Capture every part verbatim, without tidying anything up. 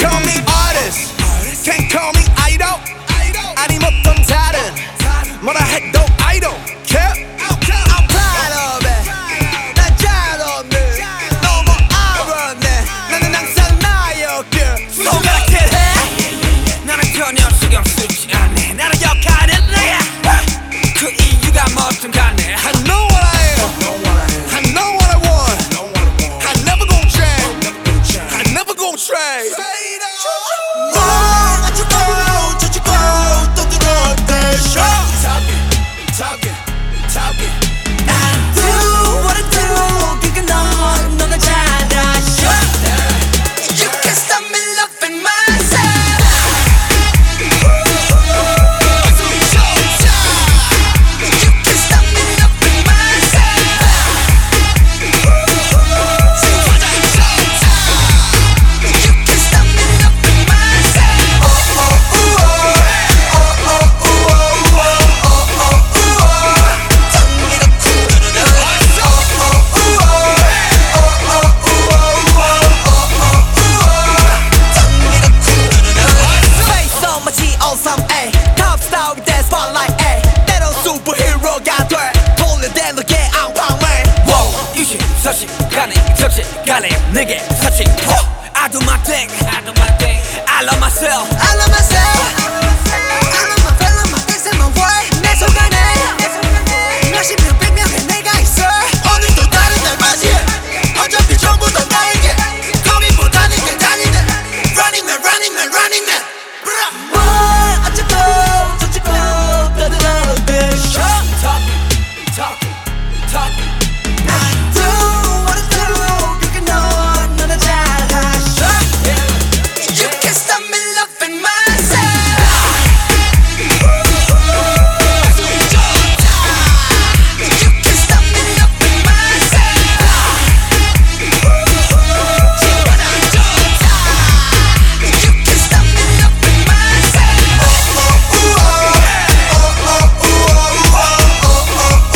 call me artist, can't call me idol. 아님 어떤 다른 뭐라 해도 I don't care. I'm proud of it. 난 잘 없네. 너무 알았네. 나는 항상 나였길. 손가락질해. 나는 전혀 신경 쓰지 않네. 나를 욕하는 내가 그 이유가 뭐든 간에 I know what I am. I know what I want. I never gon' change. I never gon' trade. 뭘 어쩌고 저쩌고 또 들어대 show. Talking, talking. I do what I do. 그게 넌 너는 잘 아셔. You can't stop me loving myself. You can't stop me loving myself. You can't stop me loving myself. Oh oh oh oh oh oh oh oh oh oh. Face on my G awesome A. Top star with that spotlight A. 때론 superhero가 돼. 돌려댄 너의 앙팡맨. Whoa, 이십사시간에 적시간에 내게 사치. I do my thing, I do my thing. I love myself, I love myself. I love my fella, my things and my way. 내 속안에 몇십 명 백 명의 내가 있어. 오늘도 다른 날 맞이해. 어차피 전부 다 나에게 고민보다는 게 달리네. Running man, running man, running man. 뭘 어쩌고 저쩌고 떠들어대 show. Talking, talking, talking. I do what I do. 그게 넌 너는 잘 아셔. You can't stop me loving myself. You can't stop me loving myself. You can't stop me loving myself. Oh oh oh oh oh oh oh oh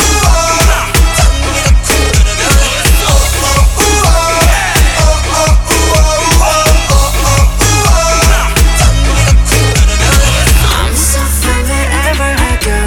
I'm so fine wherever I go.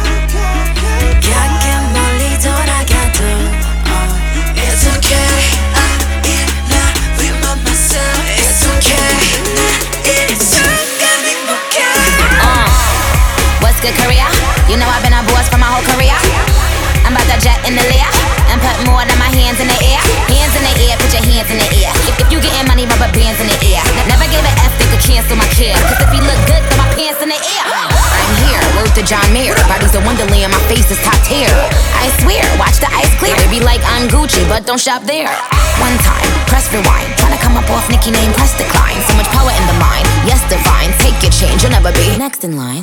가끔 멀리 돌아가도 oh, it's okay. I'm in love with my myself. It's okay. 나 순간 행복해. Uh, what's good, Korea? You know I've been a boss for my whole career. I'm about to jet in the layer and put more than my hands in the air. Hands in the air, put your hands in the air. If, if you getting money, rubber bands in the air. Never gave an F, they could cancel my care. Cause if you look good, throw my pants in the air. I'm here, word to John Mayer. Body's a wonderland, my face is top tier. I swear, watch the ice clear. They be like I'm Gucci, but don't shop there. One time, press rewind. Tryna come up off Nicki name, press decline. So much power in the mind, yes divine. Take your change, you'll never be next in line.